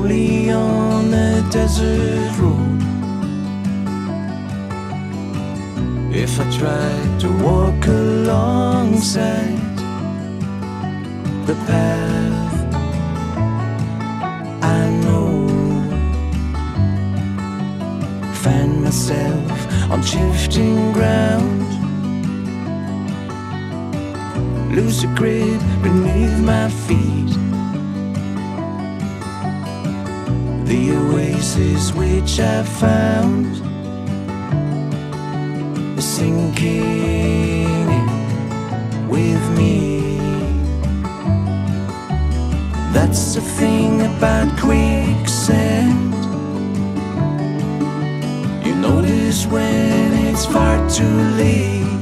slowly on a desert road. If I tried to walk alongside the path I know, find myself on shifting ground, lose the grip beneath my feet. The oasis which I found is sinking in with me. That's the thing about quicksand. You notice when it's far too late.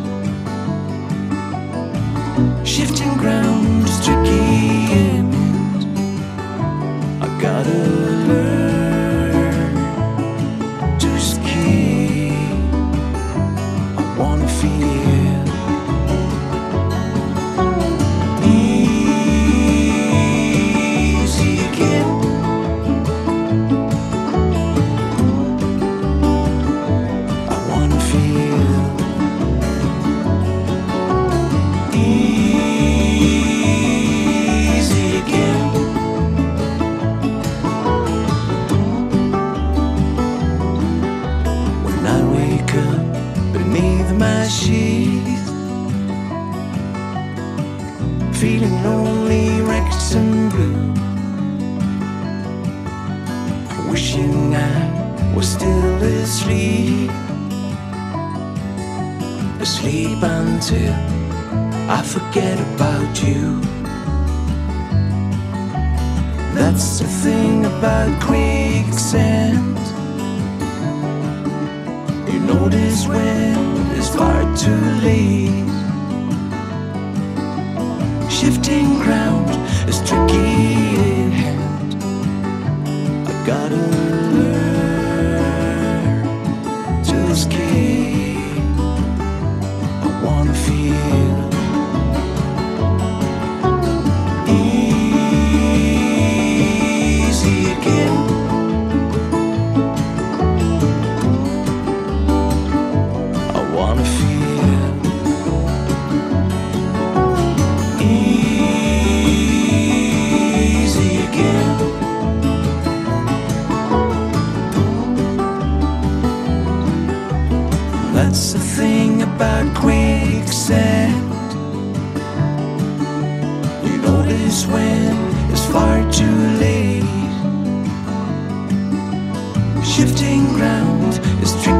Shifting ground is tricky and I gotta learn to escape. I wanna feel easy again. I wanna feel easy again. When I wake up beneath my sheets, feeling lonely, wrecked and blue, wishing I was still asleep, asleep until I forget about you. That's the thing about quicksand. You notice when it's far too late. Shifting ground is tricky in hand. I gotta learn to escape. I wanna feel easy again. I wanna feel easy again. That's the thing about quicksand. You notice when it's far too late. Shifting ground is tricky.